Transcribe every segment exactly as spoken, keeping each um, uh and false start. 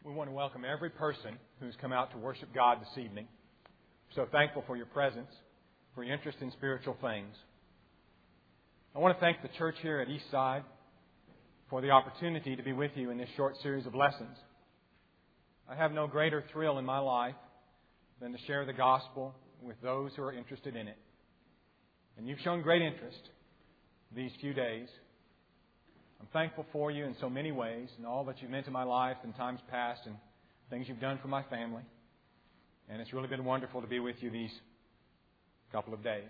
We want to welcome every person who's come out to worship God this evening. We're so thankful for your presence, for your interest in spiritual things. I want to thank the church here at Eastside for the opportunity to be with you in this short series of lessons. I have no greater thrill in my life than to share the gospel with those who are interested in it. And you've shown great interest these few days. I'm thankful for you in so many ways and all that you've meant to my life in times past and things you've done for my family. And it's really been wonderful to be with you these couple of days.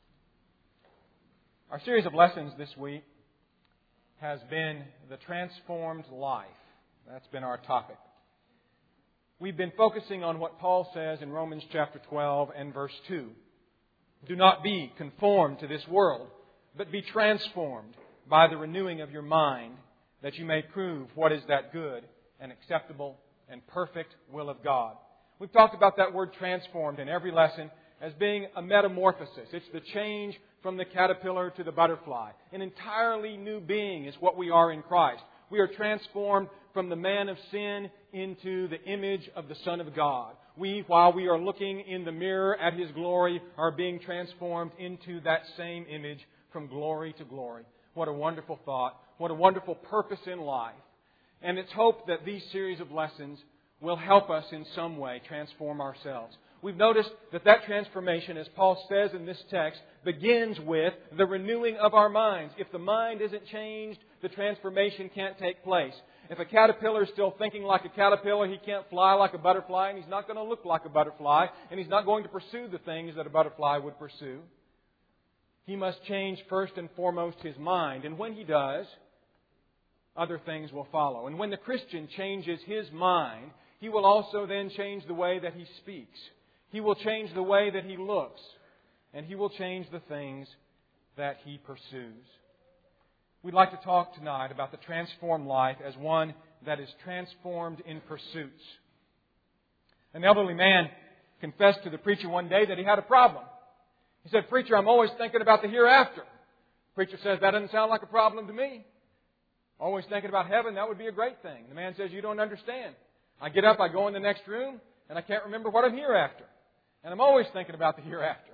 Our series of lessons this week has been the transformed life. That's been our topic. We've been focusing on what Paul says in Romans chapter twelve and verse two. Do not be conformed to this world, but be transformed by the renewing of your mind, that you may prove what is that good and acceptable and perfect will of God. We've talked about that word transformed in every lesson as being a metamorphosis. It's the change from the caterpillar to the butterfly. An entirely new being is what we are in Christ. We are transformed from the man of sin into the image of the Son of God. We, while we are looking in the mirror at His glory, are being transformed into that same image from glory to glory. What a wonderful thought. What a wonderful purpose in life. And it's hoped that these series of lessons will help us in some way transform ourselves. We've noticed that that transformation, as Paul says in this text, begins with the renewing of our minds. If the mind isn't changed, the transformation can't take place. If a caterpillar is still thinking like a caterpillar, he can't fly like a butterfly, and he's not going to look like a butterfly, and he's not going to pursue the things that a butterfly would pursue. He must change first and foremost his mind. And when he does, other things will follow. And when the Christian changes his mind, he will also then change the way that he speaks. He will change the way that he looks. And he will change the things that he pursues. We'd like to talk tonight about the transformed life as one that is transformed in pursuits. An elderly man confessed to the preacher one day that he had a problem. He said, "Preacher, I'm always thinking about the hereafter." The preacher says, "That doesn't sound like a problem to me. Always thinking about heaven, that would be a great thing." The man says, "You don't understand. I get up, I go in the next room, and I can't remember what I'm hereafter. And I'm always thinking about the hereafter."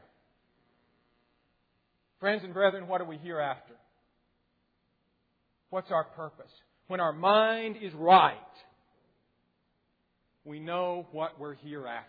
Friends and brethren, what are we hereafter? What's our purpose? When our mind is right, we know what we're hereafter.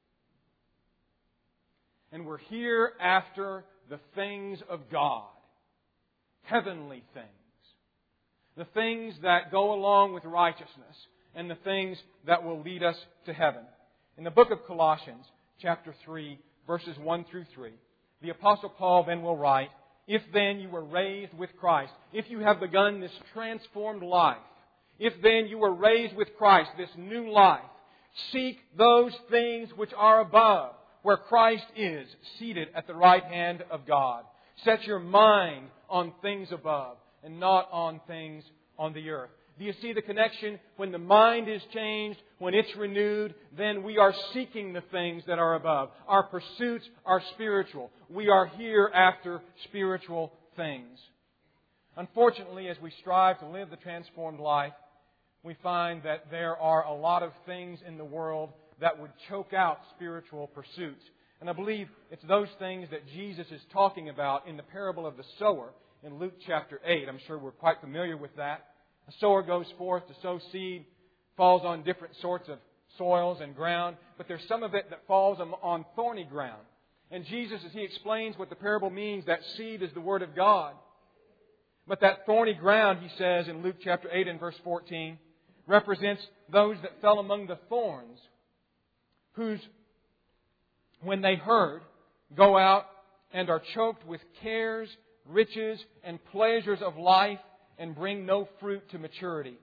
And we're here after the things of God. Heavenly things. The things that go along with righteousness. And the things that will lead us to heaven. In the book of Colossians, chapter three, verses one through three, the Apostle Paul then will write, "If then you were raised with Christ," if you have begun this transformed life, if then you were raised with Christ, this new life, seek those things which are above, where Christ is, seated at the right hand of God. Set your mind on things above and not on things on the earth. Do you see the connection? When the mind is changed, when it's renewed, then we are seeking the things that are above. Our pursuits are spiritual. We are here after spiritual things. Unfortunately, as we strive to live the transformed life, we find that there are a lot of things in the world that would choke out spiritual pursuits. And I believe it's those things that Jesus is talking about in the parable of the sower in Luke chapter eight. I'm sure we're quite familiar with that. A sower goes forth to sow seed, falls on different sorts of soils and ground, but there's some of it that falls on thorny ground. And Jesus, as He explains what the parable means, that seed is the Word of God. But that thorny ground, He says in Luke chapter eight and verse fourteen, represents those that fell among the thorns, whose, when they heard, go out and are choked with cares, riches, and pleasures of life, and bring no fruit to maturity.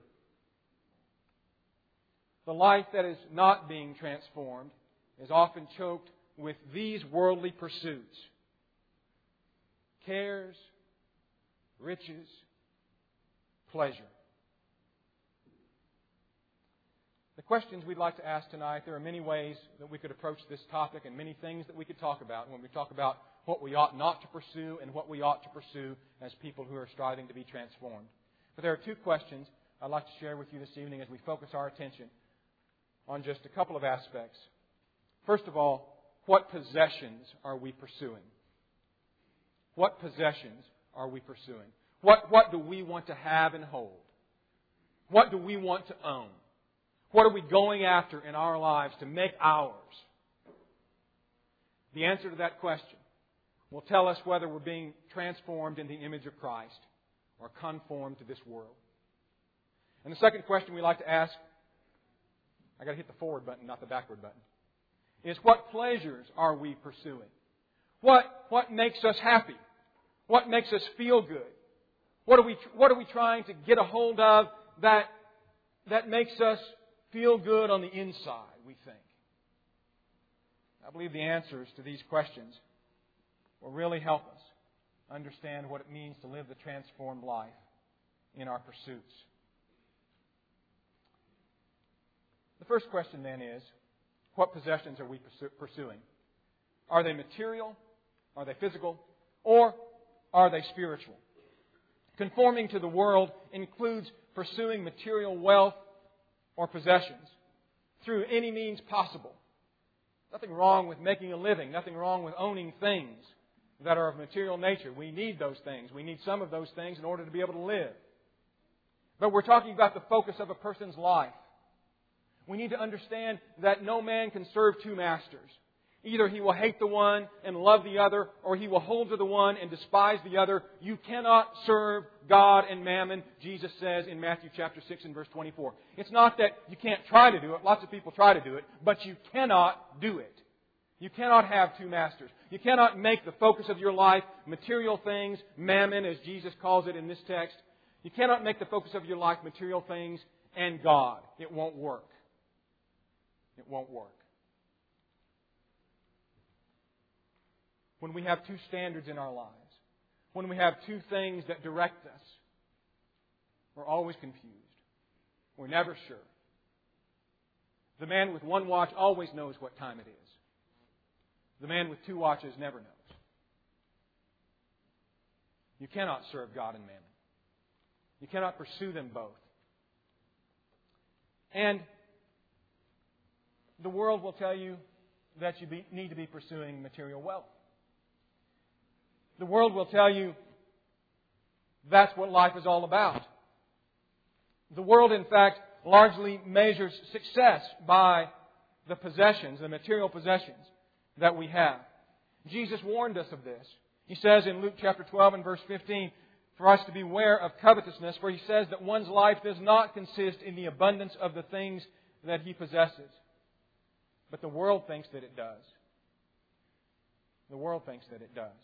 The life that is not being transformed is often choked with these worldly pursuits. Cares, riches, pleasure. The questions we'd like to ask tonight, there are many ways that we could approach this topic and many things that we could talk about when we talk about what we ought not to pursue and what we ought to pursue as people who are striving to be transformed. But there are two questions I'd like to share with you this evening as we focus our attention on just a couple of aspects. First of all, what possessions are we pursuing? What possessions are we pursuing? What, what do we want to have and hold? What do we want to own? What are we going after in our lives to make ours? The answer to that question will tell us whether we're being transformed in the image of Christ or conformed to this world. And the second question we like to ask, I got to hit the forward button, not the backward button, is what pleasures are we pursuing? What, what makes us happy? What makes us feel good? What are we, what are we trying to get a hold of that, that makes us feel good on the inside, we think? I believe the answers to these questions will really help us understand what it means to live the transformed life in our pursuits. The first question then is, what possessions are we pursuing? Are they material? Are they physical? Or are they spiritual? Conforming to the world includes pursuing material wealth or possessions through any means possible. Nothing wrong with making a living. Nothing wrong with owning things that are of material nature. We need those things. We need some of those things in order to be able to live. But we're talking about the focus of a person's life. We need to understand that no man can serve two masters. Either he will hate the one and love the other, or he will hold to the one and despise the other. You cannot serve God and mammon, Jesus says in Matthew chapter six and verse twenty-four. It's not that you can't try to do it. Lots of people try to do it. But you cannot do it. You cannot have two masters. You cannot make the focus of your life material things, mammon as Jesus calls it in this text. You cannot make the focus of your life material things and God. It won't work. It won't work. When we have two standards in our lives, when we have two things that direct us, we're always confused. We're never sure. The man with one watch always knows what time it is. The man with two watches never knows. You cannot serve God and mammon. You cannot pursue them both. And the world will tell you that you be, need to be pursuing material wealth. The world will tell you that's what life is all about. The world, in fact, largely measures success by the possessions, the material possessions that we have. Jesus warned us of this. He says in Luke chapter twelve and verse fifteen, for us to beware of covetousness, for He says that one's life does not consist in the abundance of the things that he possesses. But the world thinks that it does. The world thinks that it does.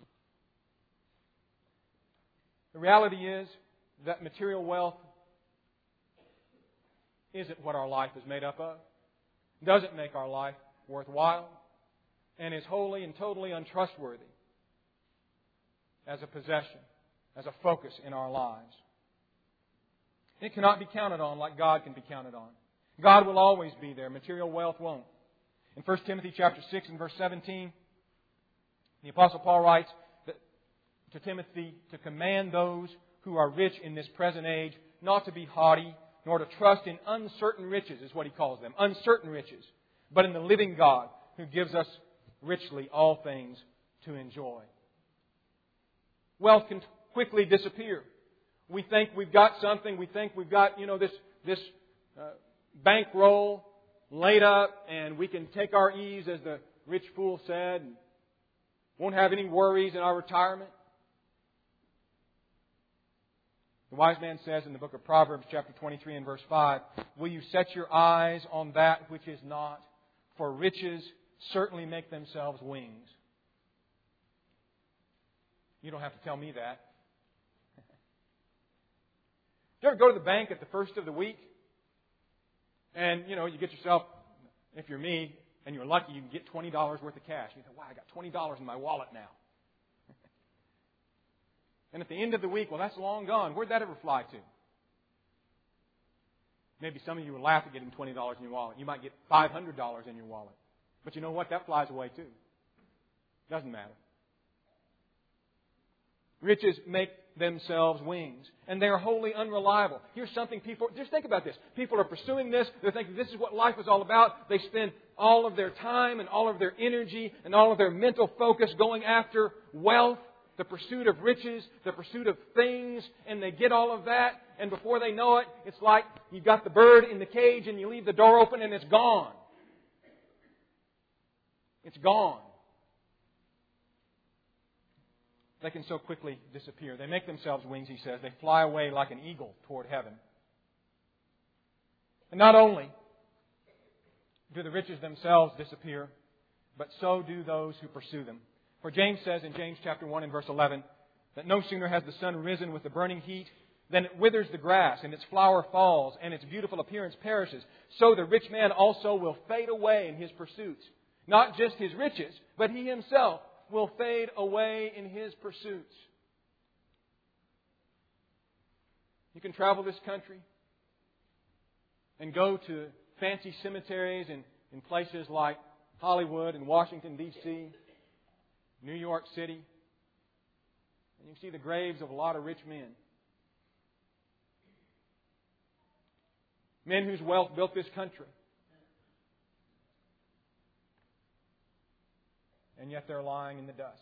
The reality is that material wealth isn't what our life is made up of. It doesn't make our life worthwhile and is wholly and totally untrustworthy as a possession, as a focus in our lives. It cannot be counted on like God can be counted on. God will always be there. Material wealth won't. In First Timothy chapter six and verse seventeen, the Apostle Paul writes that to Timothy to command those who are rich in this present age not to be haughty, nor to trust in uncertain riches, is what he calls them. Uncertain riches. But in the living God who gives us richly all things to enjoy. Wealth can quickly disappear. We think we've got something. We think we've got, you know, this, this uh, bankroll laid up, and we can take our ease, as the rich fool said, and won't have any worries in our retirement. The wise man says in the book of Proverbs, chapter twenty-three and verse five, will you set your eyes on that which is not? For riches certainly make themselves wings. You don't have to tell me that. You ever go to the bank at the first of the week? And, you know, you get yourself, if you're me, and you're lucky, you can get twenty dollars worth of cash. You think, wow, I got twenty dollars in my wallet now. And at the end of the week, well, that's long gone. Where'd that ever fly to? Maybe some of you will laugh at getting twenty dollars in your wallet. You might get five hundred dollars in your wallet. But you know what? That flies away too. Doesn't matter. Riches make themselves wings. And they are wholly unreliable. Here's something people, just think about this. People are pursuing this. They're thinking this is what life is all about. They spend all of their time and all of their energy and all of their mental focus going after wealth, the pursuit of riches, the pursuit of things, and they get all of that. And before they know it, it's like you've got the bird in the cage and you leave the door open and it's gone. It's gone. They can so quickly disappear. They make themselves wings, he says. They fly away like an eagle toward heaven. And not only do the riches themselves disappear, but so do those who pursue them. For James says in James chapter one and verse eleven that no sooner has the sun risen with the burning heat than it withers the grass and its flower falls and its beautiful appearance perishes. So the rich man also will fade away in his pursuits. Not just his riches, but he himself will fade away in his pursuits. You can travel this country and go to fancy cemeteries in, in places like Hollywood and Washington, D C, New York City. And you can see the graves of a lot of rich men. Men whose wealth built this country. And yet they're lying in the dust.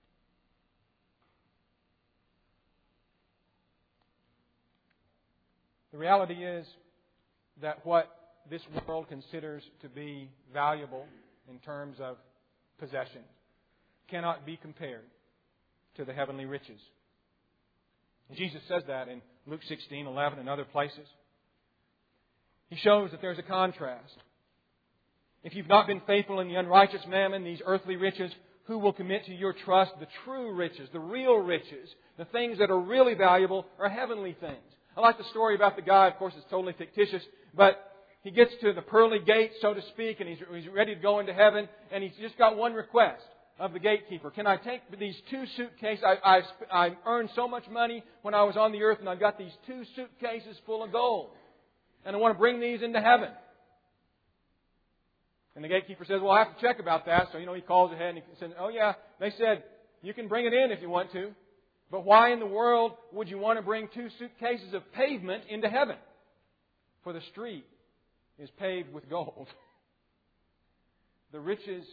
The reality is that what this world considers to be valuable in terms of possession cannot be compared to the heavenly riches. And Jesus says that in Luke sixteen, eleven and other places. He shows that there's a contrast. If you've not been faithful in the unrighteous mammon, these earthly riches, who will commit to your trust the true riches, the real riches, the things that are really valuable, are heavenly things? I like the story about the guy. Of course, it's totally fictitious, but he gets to the pearly gate, so to speak, and he's, he's ready to go into heaven, and he's just got one request of the gatekeeper. Can I take these two suitcases? I, I, I earned so much money when I was on the earth, and I've got these two suitcases full of gold, and I want to bring these into heaven. And the gatekeeper says, well, I have to check about that. So, you know, he calls ahead and he says, oh, yeah, they said, you can bring it in if you want to. But why in the world would you want to bring two suitcases of pavement into heaven? For the street is paved with gold. The riches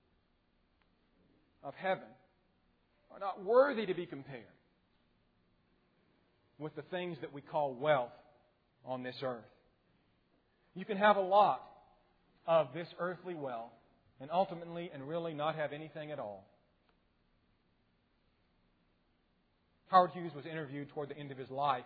of heaven are not worthy to be compared with the things that we call wealth on this earth. You can have a lot of this earthly wealth and ultimately and really not have anything at all. Howard Hughes was interviewed toward the end of his life.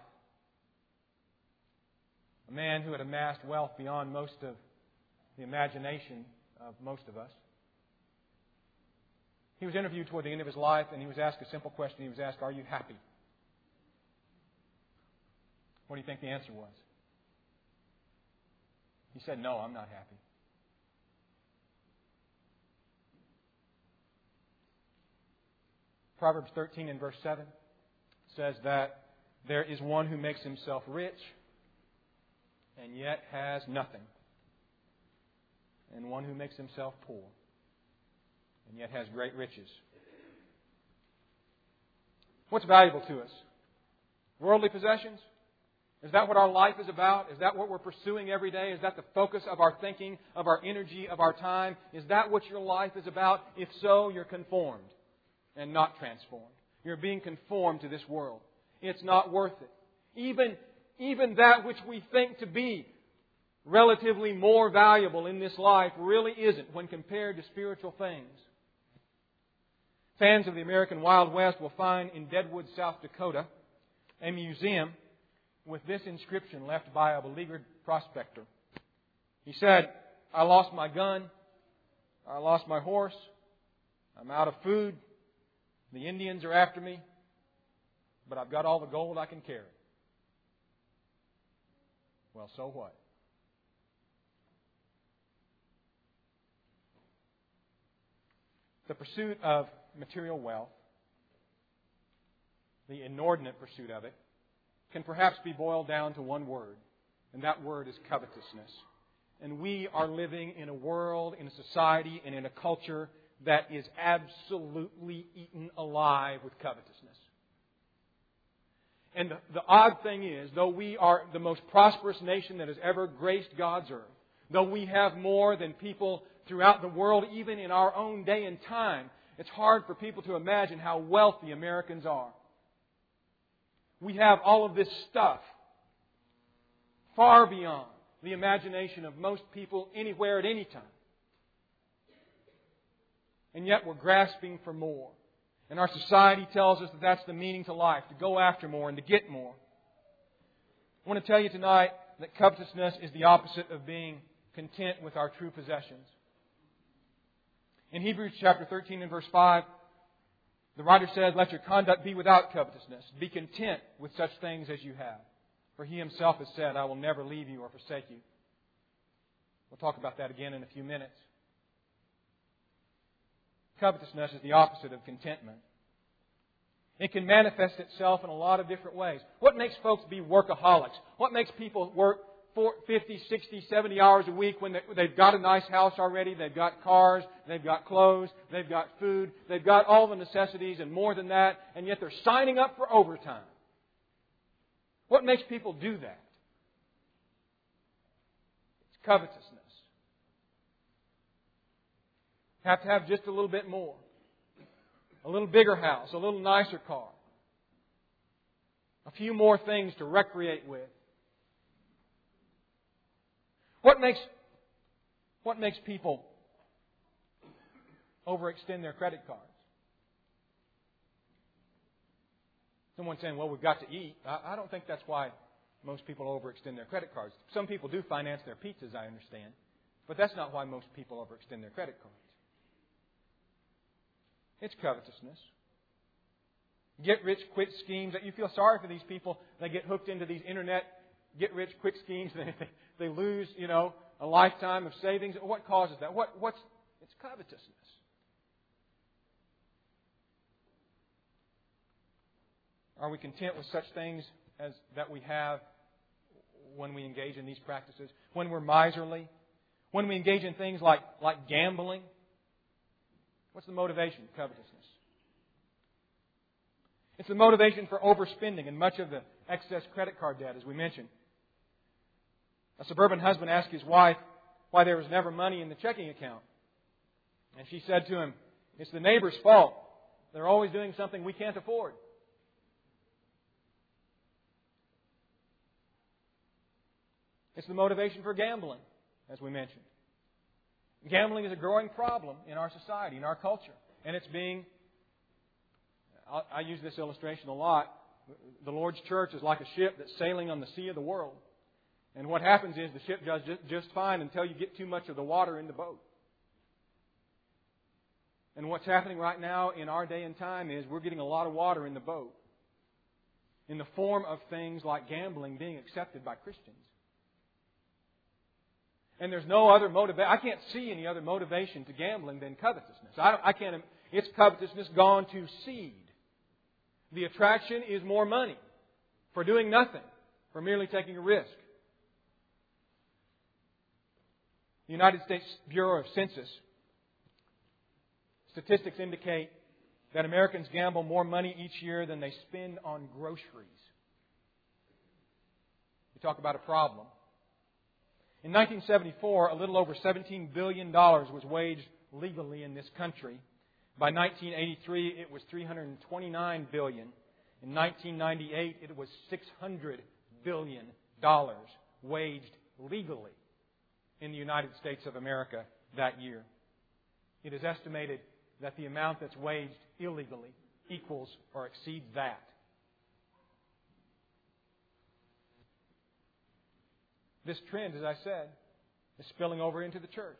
A man who had amassed wealth beyond most of the imagination of most of us. He was interviewed toward the end of his life and he was asked a simple question. He was asked, are you happy? What do you think the answer was? He said, no, I'm not happy. Proverbs thirteen and verse seven says that there is one who makes himself rich and yet has nothing, and one who makes himself poor and yet has great riches. What's valuable to us? Worldly possessions? Is that what our life is about? Is that what we're pursuing every day? Is that the focus of our thinking, of our energy, of our time? Is that what your life is about? If so, you're conformed and not transformed. You're being conformed to this world. It's not worth it. Even, even that which we think to be relatively more valuable in this life really isn't when compared to spiritual things. Fans of the American Wild West will find in Deadwood, South Dakota, a museum with this inscription left by a beleaguered prospector. He said, I lost my gun, I lost my horse, I'm out of food, the Indians are after me, but I've got all the gold I can carry. Well, so what? The pursuit of material wealth, the inordinate pursuit of it, can perhaps be boiled down to one word, and that word is covetousness. And we are living in a world, in a society, and in a culture that is absolutely eaten alive with covetousness. And the, the odd thing is, though we are the most prosperous nation that has ever graced God's earth, though we have more than people throughout the world, even in our own day and time, it's hard for people to imagine how wealthy Americans are. We have all of this stuff far beyond the imagination of most people anywhere at any time. And yet we're grasping for more. And our society tells us that that's the meaning to life, to go after more and to get more. I want to tell you tonight that covetousness is the opposite of being content with our true possessions. In Hebrews chapter thirteen and verse five, the writer says, "Let your conduct be without covetousness. Be content with such things as you have. For He Himself has said, I will never leave you or forsake you." We'll talk about that again in a few minutes. Covetousness is the opposite of contentment. It can manifest itself in a lot of different ways. What makes folks be workaholics? What makes people work fifty, sixty, seventy hours a week when they've got a nice house already, they've got cars, they've got clothes, they've got food, they've got all the necessities and more than that, and yet they're signing up for overtime? What makes people do that? It's covetousness. Have to have just a little bit more. A little bigger house, a little nicer car. A few more things to recreate with. What makes, what makes people overextend their credit cards? Someone's saying, well, we've got to eat. I, I don't think that's why most people overextend their credit cards. Some people do finance their pizzas, I understand. But that's not why most people overextend their credit cards. It's covetousness. Get-rich-quick schemes. You feel sorry for these people. They get hooked into these internet get-rich-quick schemes. They, they lose, you know, a lifetime of savings. What causes that? What, what's, it's covetousness. Are we content with such things as that we have when we engage in these practices? When we're miserly? When we engage in things like, like gambling? What's the motivation? Covetousness. It's the motivation for overspending and much of the excess credit card debt, as we mentioned. A suburban husband asked his wife why there was never money in the checking account. And she said to him, "It's the neighbor's fault. They're always doing something we can't afford." It's the motivation for gambling, as we mentioned. Gambling is a growing problem in our society, in our culture. And it's being, I use this illustration a lot. The Lord's church is like a ship that's sailing on the sea of the world. And what happens is the ship does just fine until you get too much of the water in the boat. And what's happening right now in our day and time is we're getting a lot of water in the boat in the form of things like gambling being accepted by Christians. And there's no other motivation. I can't see any other motivation to gambling than covetousness. I, don't, I can't. It's covetousness gone to seed. The attraction is more money for doing nothing, for merely taking a risk. The United States Bureau of Census statistics indicate that Americans gamble more money each year than they spend on groceries. You talk about a problem. In nineteen seventy-four, a little over seventeen billion dollars was waged legally in this country. By nineteen eighty-three, it was three hundred twenty-nine billion dollars. In nineteen ninety-eight, it was six hundred billion dollars waged legally in the United States of America that year. It is estimated that the amount that's waged illegally equals or exceeds that. This trend, as I said, is spilling over into the church.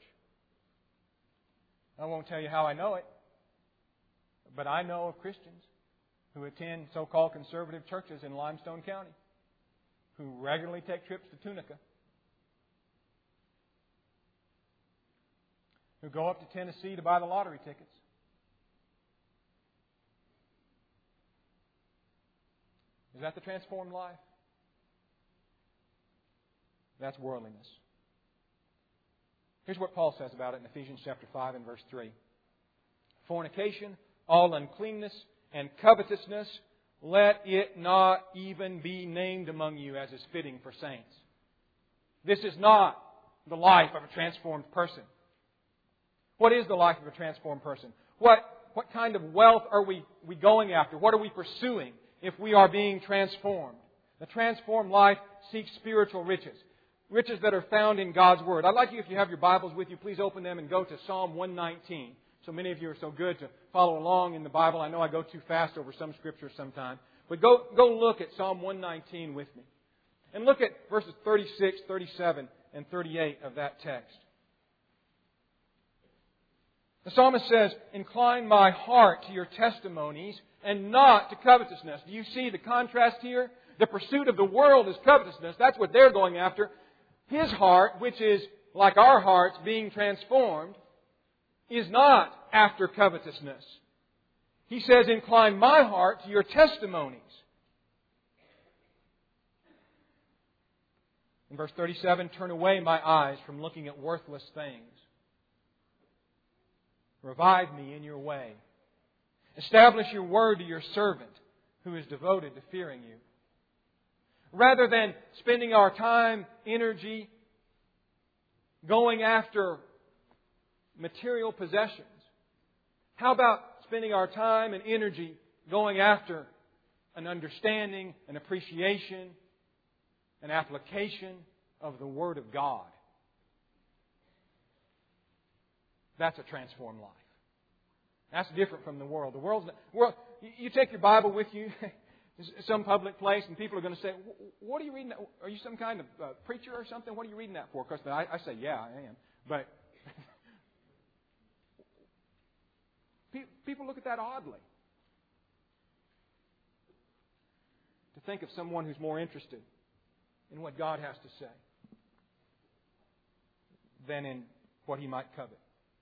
I won't tell you how I know it, but I know of Christians who attend so-called conservative churches in Limestone County who regularly take trips to Tunica, who go up to Tennessee to buy the lottery tickets. Is that the transformed life? That's worldliness. Here's what Paul says about it in Ephesians chapter five and verse three. Fornication, all uncleanness, and covetousness let it not even be named among you as is fitting for saints. This is not the life of a transformed person. What is the life of a transformed person? What, what kind of wealth are we, we going after? What are we pursuing if we are being transformed? The transformed life seeks spiritual riches. Riches that are found in God's Word. I'd like you, if you have your Bibles with you, please open them and go to Psalm one nineteen. So many of you are so good to follow along in the Bible. I know I go too fast over some scriptures sometimes. But go, go look at Psalm one nineteen with me. And look at verses thirty-six, thirty-seven, and thirty-eight of that text. The psalmist says, "Incline my heart to your testimonies and not to covetousness." Do you see the contrast here? The pursuit of the world is covetousness. That's what they're going after. His heart, which is like our hearts being transformed, is not after covetousness. He says, "Incline my heart to your testimonies." In verse thirty-seven, "Turn away my eyes from looking at worthless things. Revive me in your way. Establish your word to your servant who is devoted to fearing you." Rather than spending our time, energy, going after material possessions, how about spending our time and energy going after an understanding, an appreciation, an application of the Word of God? That's a transformed life. That's different from the world. The world's not, world. You take your Bible with you, some public place, and people are going to say, "What are you reading? Are you some kind of uh, preacher or something? What are you reading that for?" Because I, I say, "Yeah, I am." But people look at that oddly. To think of someone who's more interested in what God has to say than in what he might covet.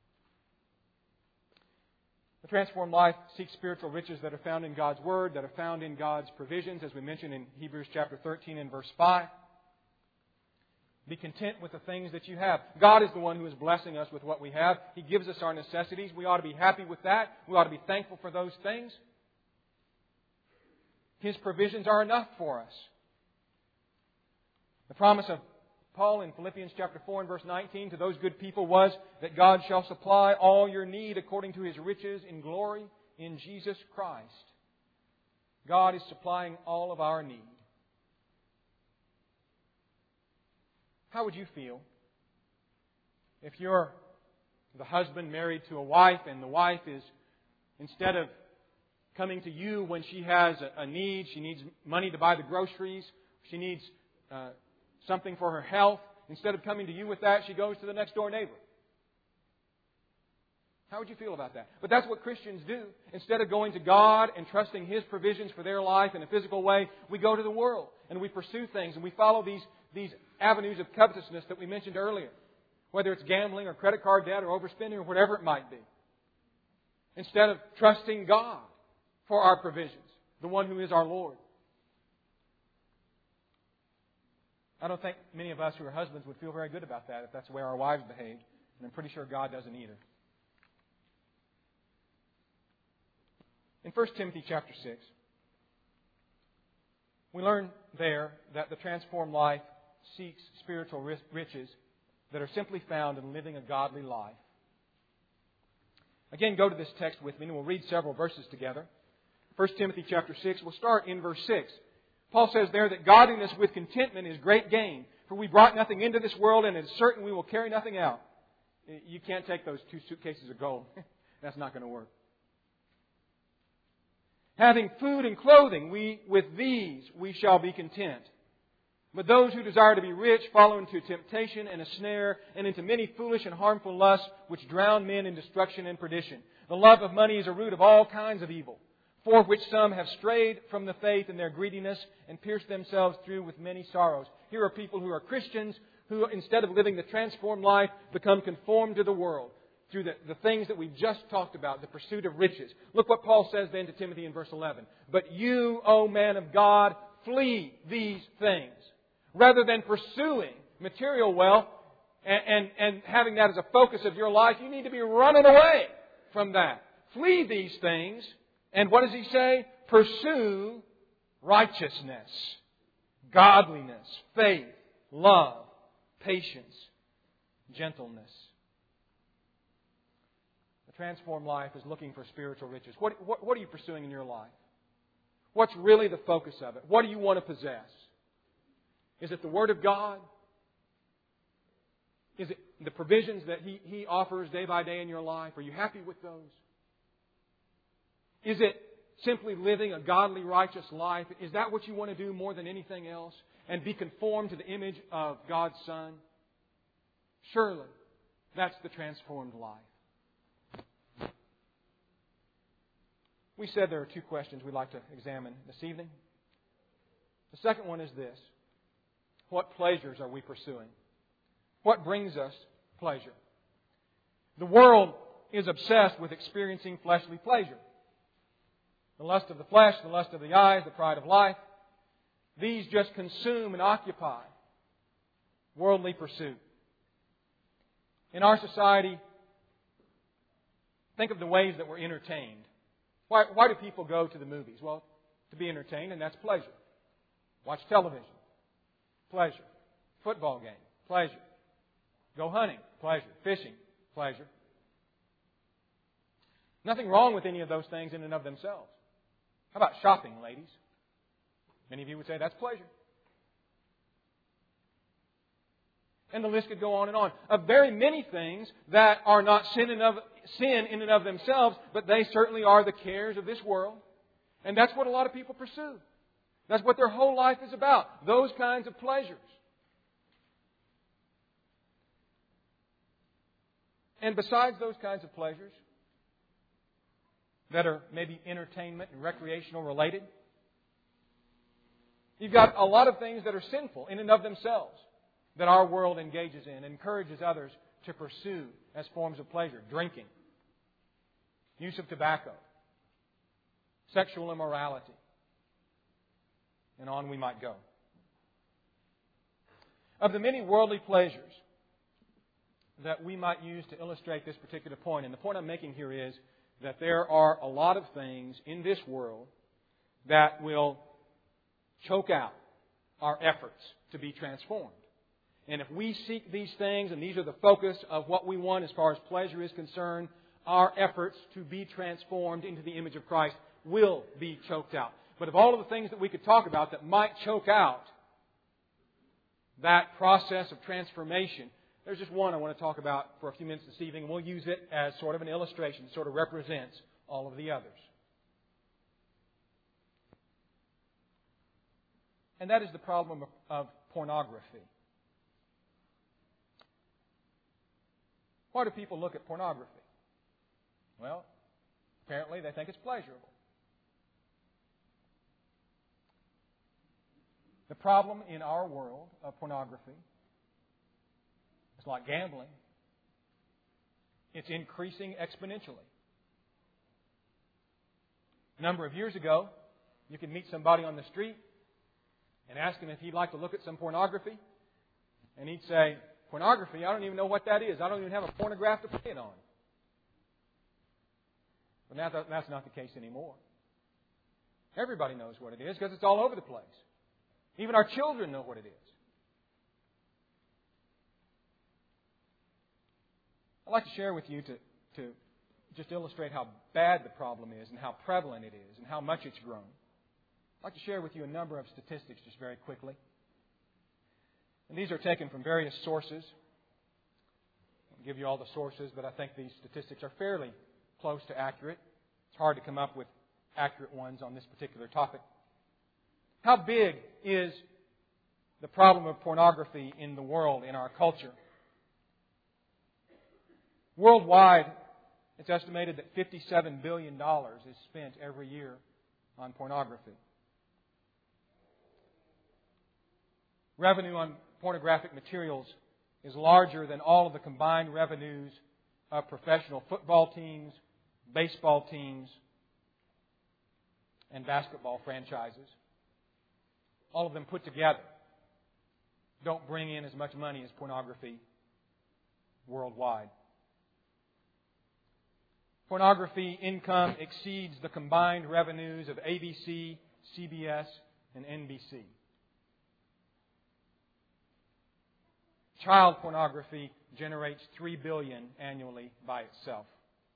The transformed life seeks spiritual riches that are found in God's Word, that are found in God's provisions, as we mentioned in Hebrews chapter thirteen and verse five. Be content with the things that you have. God is the one who is blessing us with what we have. He gives us our necessities. We ought to be happy with that. We ought to be thankful for those things. His provisions are enough for us. The promise of Paul in Philippians chapter four and verse nineteen to those good people was that God shall supply all your need according to His riches in glory in Jesus Christ. God is supplying all of our need. How would you feel if you're the husband married to a wife and the wife is, instead of coming to you when she has a need, she needs money to buy the groceries, she needs uh, something for her health, instead of coming to you with that, she goes to the next door neighbor? How would you feel about that? But that's what Christians do. Instead of going to God and trusting His provisions for their life in a physical way, we go to the world and we pursue things and we follow these, these avenues of covetousness that we mentioned earlier. Whether it's gambling or credit card debt or overspending or whatever it might be. Instead of trusting God for our provisions, the one who is our Lord. I don't think many of us who are husbands would feel very good about that if that's the way our wives behaved. And I'm pretty sure God doesn't either. In First Timothy chapter six, we learn there that the transformed life seeks spiritual riches that are simply found in living a godly life. Again, go to this text with me and we'll read several verses together. First Timothy chapter six, we'll start in verse six. Paul says there that godliness with contentment is great gain. For we brought nothing into this world, and it is certain we will carry nothing out. You can't take those two suitcases of gold. That's not going to work. Having food and clothing, we with these we shall be content. But those who desire to be rich follow into temptation and a snare, and into many foolish and harmful lusts, which drown men in destruction and perdition. The love of money is a root of all kinds of evil, for which some have strayed from the faith in their greediness and pierced themselves through with many sorrows. Here are people who are Christians who, instead of living the transformed life, become conformed to the world through the, the things that we've just talked about, the pursuit of riches. Look what Paul says then to Timothy in verse eleven. But you, O man of God, flee these things. Rather than pursuing material wealth and, and, and having that as a focus of your life, you need to be running away from that. Flee these things. And what does he say? pursue righteousness, godliness, faith, love, patience, gentleness. The transformed life is looking for spiritual riches. What, what, what are you pursuing in your life? What's really the focus of it? What do you want to possess? Is it the Word of God? Is it the provisions that He, He offers day by day in your life? Are you happy with those? Is it simply living a godly, righteous life? Is that what you want to do more than anything else? And be conformed to the image of God's Son? Surely, that's the transformed life. We said there are two questions we'd like to examine this evening. The second one is this. What pleasures are we pursuing? What brings us pleasure? The world is obsessed with experiencing fleshly pleasure. The lust of the flesh, the lust of the eyes, the pride of life. These just consume and occupy worldly pursuit. In our society, think of the ways that we're entertained. Why, why do people go to the movies? Well, to be entertained, and that's pleasure. Watch television. Pleasure. Football game. Pleasure. Go hunting. Pleasure. Fishing. Pleasure. Nothing wrong with any of those things in and of themselves. How about shopping, ladies? Many of you would say that's pleasure. And the list could go on and on. Of very many things that are not sin in, of, sin in and of themselves, but they certainly are the cares of this world. And that's what a lot of people pursue. That's what their whole life is about. Those kinds of pleasures. And besides those kinds of pleasures that are maybe entertainment and recreational related, you've got a lot of things that are sinful in and of themselves that our world engages in, encourages others to pursue as forms of pleasure. Drinking, use of tobacco, sexual immorality, and on we might go. Of the many worldly pleasures that we might use to illustrate this particular point, and the point I'm making here is that there are a lot of things in this world that will choke out our efforts to be transformed. And if we seek these things, and these are the focus of what we want as far as pleasure is concerned, our efforts to be transformed into the image of Christ will be choked out. But of all of the things that we could talk about that might choke out that process of transformation, there's just one I want to talk about for a few minutes this evening, and we'll use it as sort of an illustration, sort of represents all of the others. And that is the problem of, of pornography. Why do people look at pornography? Well, apparently they think it's pleasurable. The problem in our world of pornography is like gambling. It's increasing exponentially. A number of years ago, you could meet somebody on the street and ask him if he'd like to look at some pornography. And he'd say, pornography? I don't even know what that is. I don't even have a pornograph to play it on. But now that's not the case anymore. Everybody knows what it is because it's all over the place. Even our children know what it is. I'd like to share with you to, to just illustrate how bad the problem is and how prevalent it is and how much it's grown. I'd like to share with you a number of statistics just very quickly. And these are taken from various sources. I'll give you all the sources, but I think these statistics are fairly close to accurate. It's hard to come up with accurate ones on this particular topic. How big is the problem of pornography in the world, in our culture? Worldwide, it's estimated that fifty-seven billion dollars is spent every year on pornography. Revenue on pornographic materials is larger than all of the combined revenues of professional football teams, baseball teams, and basketball franchises. All of them put together don't bring in as much money as pornography worldwide. Pornography income exceeds the combined revenues of A B C, C B S, and N B C. Child pornography generates three billion dollars annually by itself.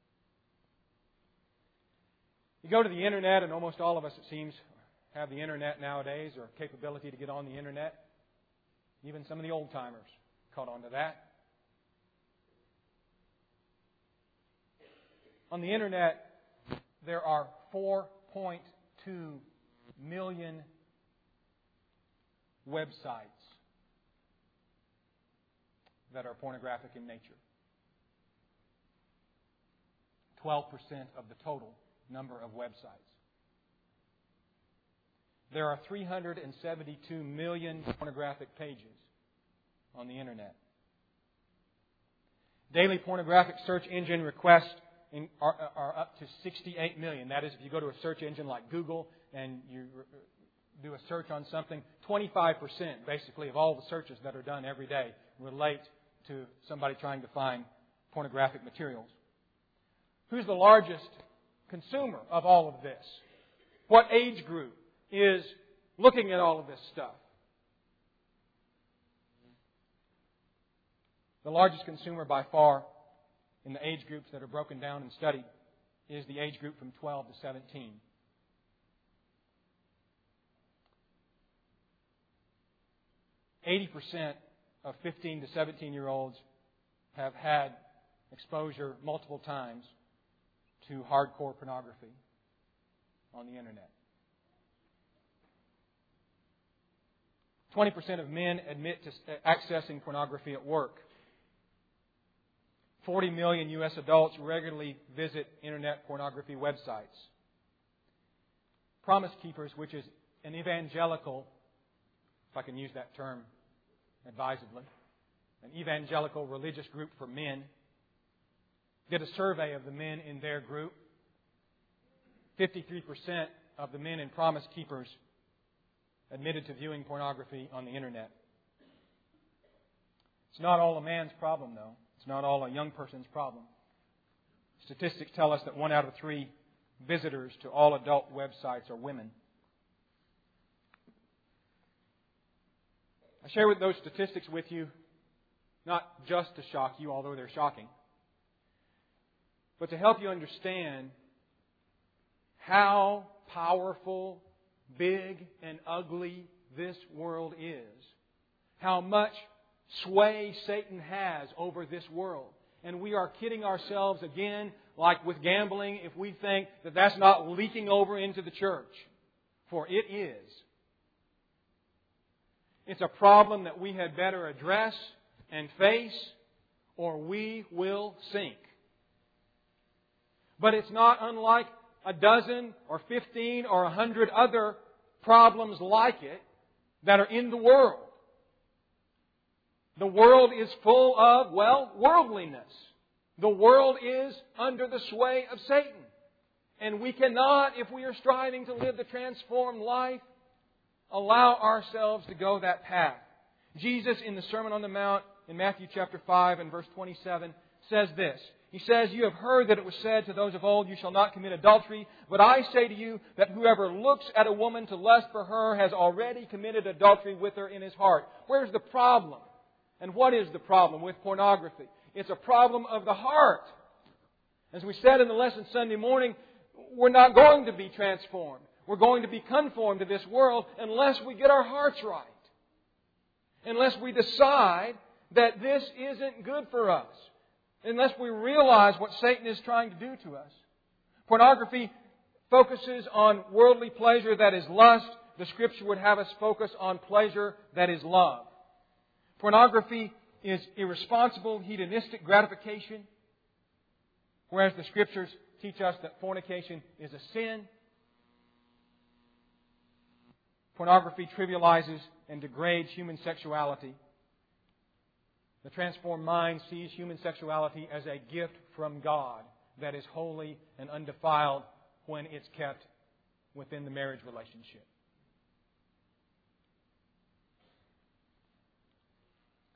You go to the Internet, and almost all of us, it seems, have the Internet nowadays, or capability to get on the Internet. Even some of the old-timers caught on to that. On the Internet, there are four point two million websites that are pornographic in nature. twelve percent of the total number of websites. There are three hundred seventy-two million pornographic pages on the Internet. Daily pornographic search engine requests in, are, are up to sixty-eight million. That is, if you go to a search engine like Google and you do a search on something, twenty-five percent basically of all the searches that are done every day relate to somebody trying to find pornographic materials. Who's the largest consumer of all of this? What age group is looking at all of this stuff? The largest consumer by far in the age groups that are broken down and studied is the age group from twelve to seventeen. eighty percent of fifteen to seventeen-year-olds have had exposure multiple times to hardcore pornography on the Internet. twenty percent of men admit to accessing pornography at work. forty million U S adults regularly visit Internet pornography websites. Promise Keepers, which is an evangelical, if I can use that term advisedly, an evangelical religious group for men, did a survey of the men in their group. fifty-three percent of the men in Promise Keepers admitted to viewing pornography on the Internet. It's not all a man's problem, though. It's not all a young person's problem. Statistics tell us that one out of three visitors to all adult websites are women. I share with those statistics with you not just to shock you, although they're shocking, but to help you understand how powerful, big, and ugly this world is. How much sway Satan has over this world. And we are kidding ourselves again, like with gambling, if we think that that's not leaking over into the church. For it is. It's a problem that we had better address and face, or we will sink. But it's not unlike a dozen or fifteen or a hundred other problems like it that are in the world. The world is full of, well, worldliness. The world is under the sway of Satan. And we cannot, if we are striving to live the transformed life, allow ourselves to go that path. Jesus, in the Sermon on the Mount, in Matthew chapter five and verse twenty-seven, says this. He says, "You have heard that it was said to those of old, 'You shall not commit adultery.' But I say to you that whoever looks at a woman to lust for her has already committed adultery with her in his heart." Where's the problem? And what is the problem with pornography? It's a problem of the heart. As we said in the lesson Sunday morning, we're not going to be transformed. We're going to be conformed to this world unless we get our hearts right. Unless we decide that this isn't good for us. Unless we realize what Satan is trying to do to us. Pornography focuses on worldly pleasure that is lust. The Scripture would have us focus on pleasure that is love. Pornography is irresponsible, hedonistic gratification, whereas the Scriptures teach us that fornication is a sin. Pornography trivializes and degrades human sexuality. The transformed mind sees human sexuality as a gift from God that is holy and undefiled when it's kept within the marriage relationship.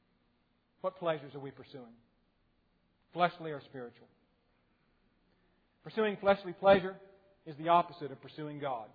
What pleasures are we pursuing? Fleshly or spiritual? Pursuing fleshly pleasure is the opposite of pursuing God.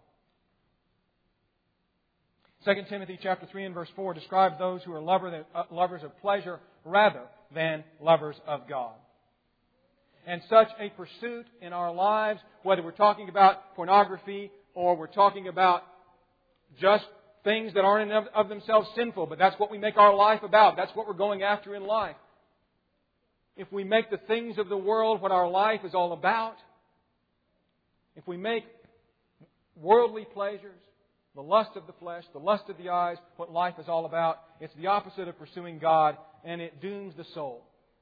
Second Timothy chapter three and verse four describes those who are lover, uh, lovers of pleasure rather than lovers of God. And such a pursuit in our lives, whether we're talking about pornography or we're talking about just things that aren't in of themselves sinful, but that's what we make our life about. That's what we're going after in life. If we make the things of the world what our life is all about, if we make worldly pleasures, the lust of the flesh, the lust of the eyes, what life is all about, it's the opposite of pursuing God, and it dooms the soul.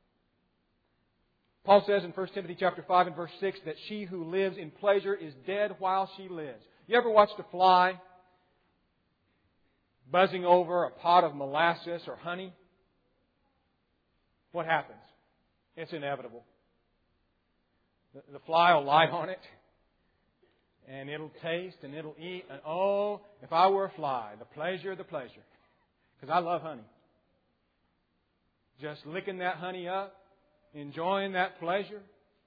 Paul says in First Timothy chapter five and verse six that she who lives in pleasure is dead while she lives. You ever watched a fly buzzing over a pot of molasses or honey? What happens? It's inevitable. The, the fly will light on it, and it'll taste and it'll eat. And oh, if I were a fly, the pleasure, the pleasure. Because I love honey. Just licking that honey up, enjoying that pleasure.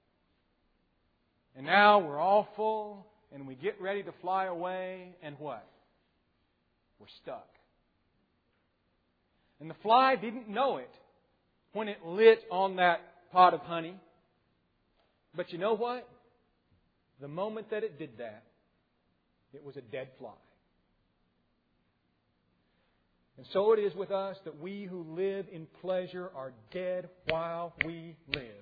And now we're all full, and we get ready to fly away, and what? We're stuck. And the fly didn't know it when it lit on that pot of honey. But you know what? The moment that it did that, it was a dead fly. And so it is with us that we who live in pleasure are dead while we live.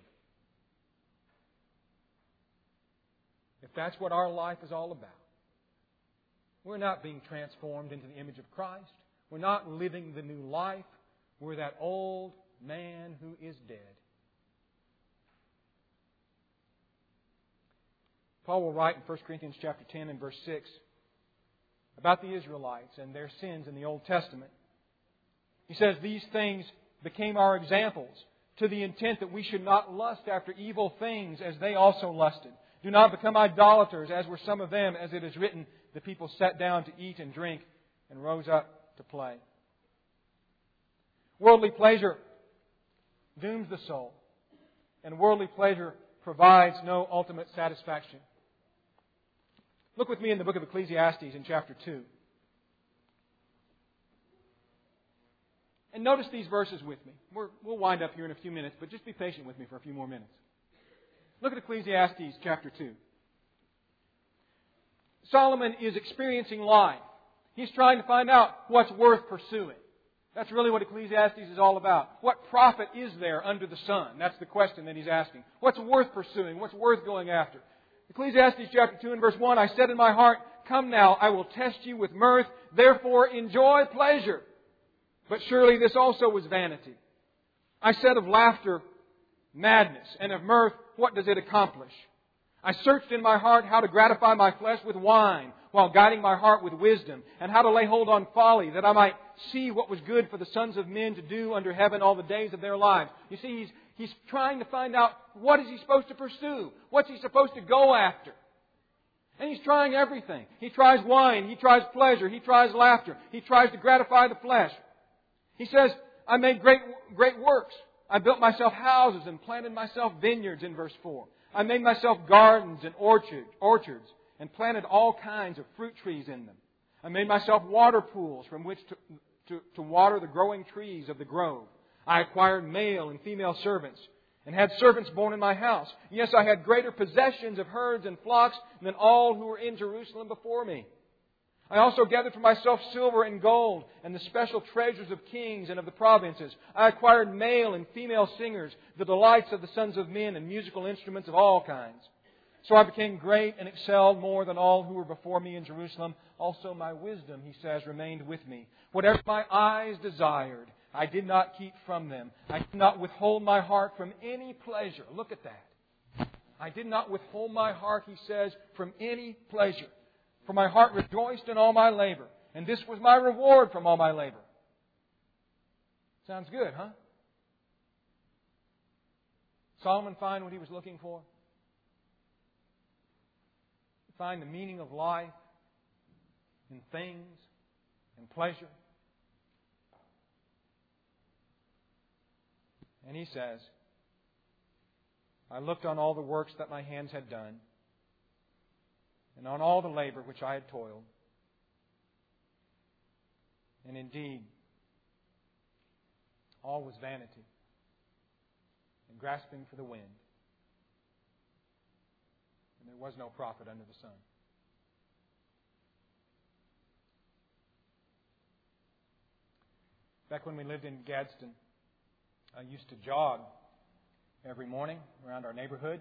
If that's what our life is all about, we're not being transformed into the image of Christ. We're not living the new life. We're that old man who is dead. Paul will write in First Corinthians chapter ten and verse six about the Israelites and their sins in the Old Testament. He says, "These things became our examples, to the intent that we should not lust after evil things as they also lusted. Do not become idolaters, as were some of them, as it is written, the people sat down to eat and drink and rose up to play." Worldly pleasure dooms the soul, and worldly pleasure provides no ultimate satisfaction. Look with me in the book of Ecclesiastes in chapter two. And notice these verses with me. We're, we'll wind up here in a few minutes, but just be patient with me for a few more minutes. Look at Ecclesiastes chapter two. Solomon is experiencing life. He's trying to find out what's worth pursuing. That's really what Ecclesiastes is all about. What profit is there under the sun? That's the question that he's asking. What's worth pursuing? What's worth going after? Ecclesiastes chapter two and verse one, "I said in my heart, come now, I will test you with mirth, therefore enjoy pleasure. But surely this also was vanity. I said of laughter, madness, and of mirth, what does it accomplish? I searched in my heart how to gratify my flesh with wine, while guiding my heart with wisdom, and how to lay hold on folly, that I might see what was good for the sons of men to do under heaven all the days of their lives." You see, he's, he's trying to find out, what is he supposed to pursue? What's he supposed to go after? And he's trying everything. He tries wine, he tries pleasure, he tries laughter, he tries to gratify the flesh. He says, I made great, great works. I built myself houses and planted myself vineyards in verse four. I made myself gardens and orchards, orchards and planted all kinds of fruit trees in them. I made myself water pools from which to, to, to water the growing trees of the grove. I acquired male and female servants and had servants born in my house. Yes, I had greater possessions of herds and flocks than all who were in Jerusalem before me. I also gathered for myself silver and gold and the special treasures of kings and of the provinces. I acquired male and female singers, the delights of the sons of men, and musical instruments of all kinds. So I became great and excelled more than all who were before me in Jerusalem. Also my wisdom, he says, remained with me. Whatever my eyes desired, I did not keep from them. I did not withhold my heart from any pleasure. Look at that. I did not withhold my heart, he says, from any pleasure. For my heart rejoiced in all my labor, and this was my reward from all my labor. Sounds good, huh? Solomon find what he was looking for? Find the meaning of life in things and pleasure. And he says, I looked on all the works that my hands had done, and on all the labor which I had toiled. And indeed, all was vanity and grasping for the wind. And there was no profit under the sun. Back when we lived in Gadsden, I used to jog every morning around our neighborhood.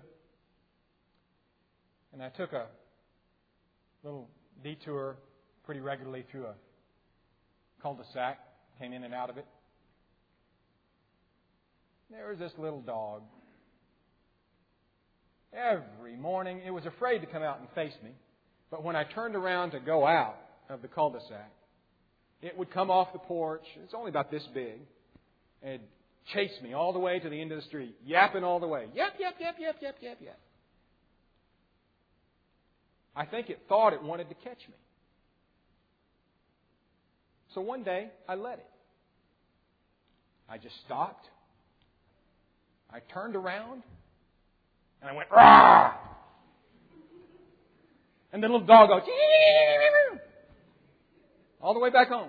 And I took a little detour pretty regularly through a cul-de-sac, came in and out of it. There was this little dog. Every morning it was afraid to come out and face me. But when I turned around to go out of the cul-de-sac, it would come off the porch. It's only about this big. And it'd chase me all the way to the end of the street, yapping all the way. Yap, yap, yap, yap, yap, yap, yap. I think it thought it wanted to catch me. So one day, I let it. I just stopped. I turned around. And I went, "Rah!" And the little dog goes, all the way back home.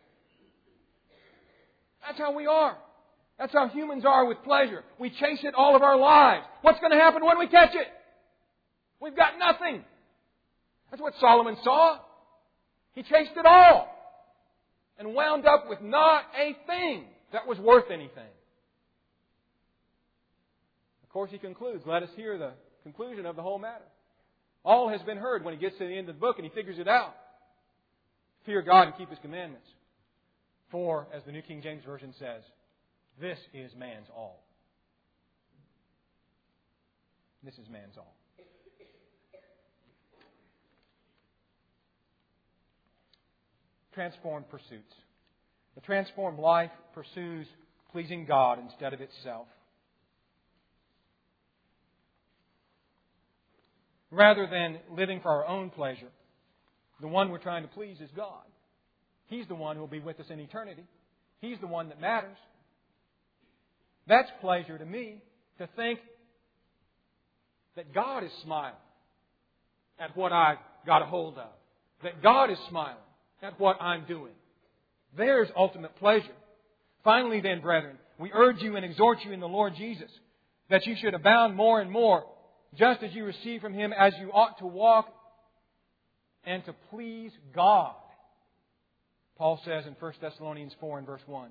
That's how we are. That's how humans are with pleasure. We chase it all of our lives. What's going to happen when we catch it? We've got nothing. That's what Solomon saw. He chased it all and wound up with not a thing that was worth anything. Of course, he concludes. Let us hear the conclusion of the whole matter. All has been heard when he gets to the end of the book and he figures it out. Fear God and keep His commandments. For, as the New King James Version says, this is man's all. This is man's all. Transformed pursuits. The transformed life pursues pleasing God instead of itself. Rather than living for our own pleasure, the one we're trying to please is God. He's the one who will be with us in eternity. He's the one that matters. That's pleasure to me, to think that God is smiling at what I've got a hold of. That God is smiling at what I'm doing. There's ultimate pleasure. Finally then, brethren, we urge you and exhort you in the Lord Jesus that you should abound more and more, just as you receive from Him, as you ought to walk and to please God. Paul says in First Thessalonians four and verse one.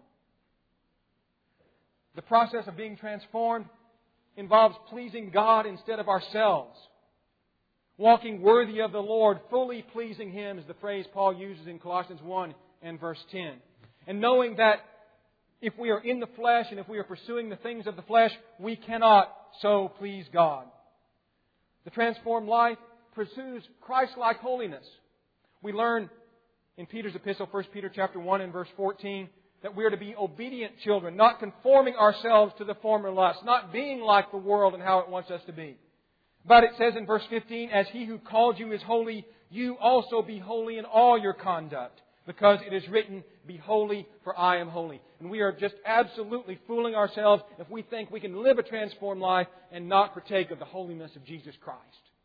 The process of being transformed involves pleasing God instead of ourselves. Walking worthy of the Lord, fully pleasing Him is the phrase Paul uses in Colossians one and verse ten. And knowing that if we are in the flesh and if we are pursuing the things of the flesh, we cannot so please God. The transformed life pursues Christ-like holiness. We learn in Peter's epistle, First Peter chapter one and verse fourteen, that we are to be obedient children, not conforming ourselves to the former lusts, not being like the world and how it wants us to be. But it says in verse fifteen, as He who called you is holy, you also be holy in all your conduct, because it is written, be holy, for I am holy. And we are just absolutely fooling ourselves if we think we can live a transformed life and not partake of the holiness of Jesus Christ.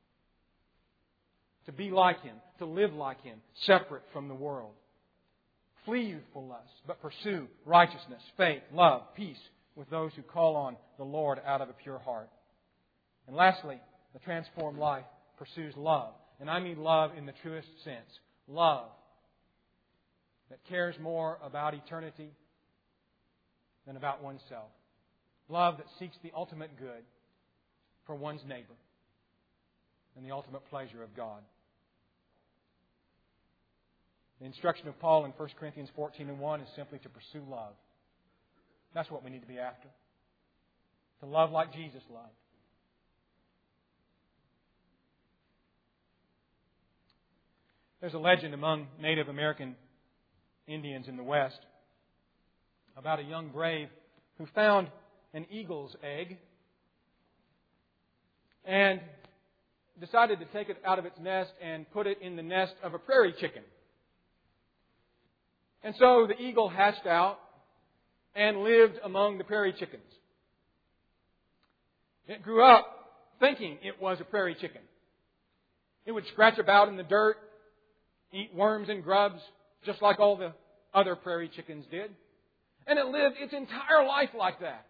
To be like Him, to live like Him, separate from the world. Flee youthful lusts, but pursue righteousness, faith, love, peace with those who call on the Lord out of a pure heart. And lastly, the transformed life pursues love. And I mean love in the truest sense. Love that cares more about eternity than about oneself. Love that seeks the ultimate good for one's neighbor and the ultimate pleasure of God. The instruction of Paul in First Corinthians fourteen and one is simply to pursue love. That's what we need to be after. To love like Jesus loved. There's a legend among Native American Indians in the West about a young brave who found an eagle's egg and decided to take it out of its nest and put it in the nest of a prairie chicken. And so the eagle hatched out and lived among the prairie chickens. It grew up thinking it was a prairie chicken. It would scratch about in the dirt, eat worms and grubs, just like all the other prairie chickens did. And it lived its entire life like that.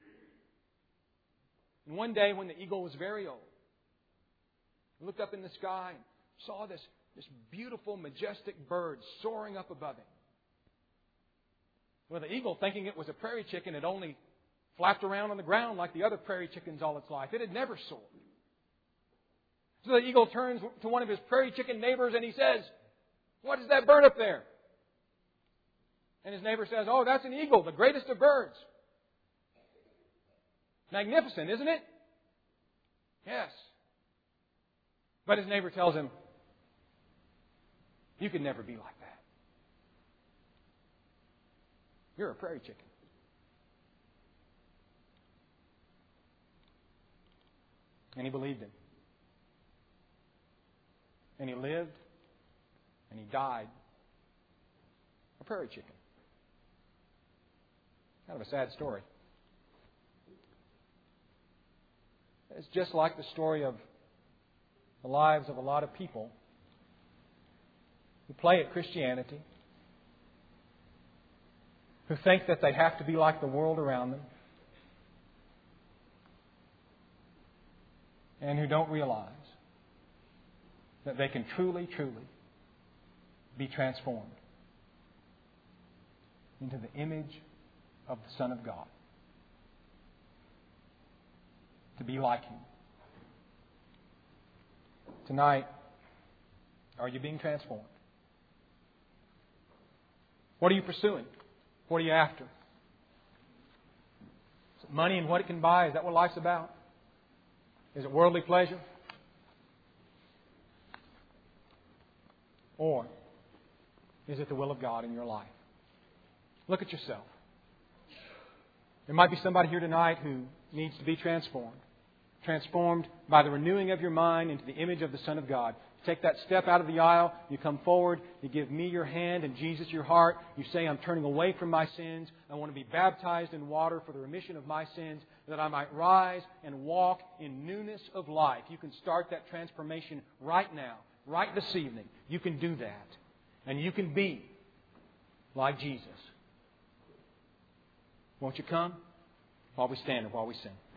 And one day when the eagle was very old, he looked up in the sky and saw this, this beautiful, majestic bird soaring up above him. Well, the eagle, thinking it was a prairie chicken, had only flapped around on the ground like the other prairie chickens all its life. It had never soared. So the eagle turns to one of his prairie chicken neighbors and he says, "What is that bird up there?" And his neighbor says, "Oh, that's an eagle, the greatest of birds." Magnificent, isn't it? Yes. But his neighbor tells him, "You can never be like that. You're a prairie chicken." And he believed him. And he lived, and he died a prairie chicken. Kind of a sad story. It's just like the story of the lives of a lot of people who play at Christianity, who think that they have to be like the world around them, and who don't realize that they can truly, truly be transformed into the image of the Son of God. To be like Him. Tonight, are you being transformed? What are you pursuing? What are you after? Is it money and what it can buy? Is that what life's about? Is it worldly pleasure? Or is it the will of God in your life? Look at yourself. There might be somebody here tonight who needs to be transformed. Transformed by the renewing of your mind into the image of the Son of God. You take that step out of the aisle, you come forward, you give me your hand and Jesus your heart. You say, "I'm turning away from my sins. I want to be baptized in water for the remission of my sins, that I might rise and walk in newness of life." You can start that transformation right now, right this evening. You can do that. And you can be like Jesus. Won't you come while we stand and while we sing?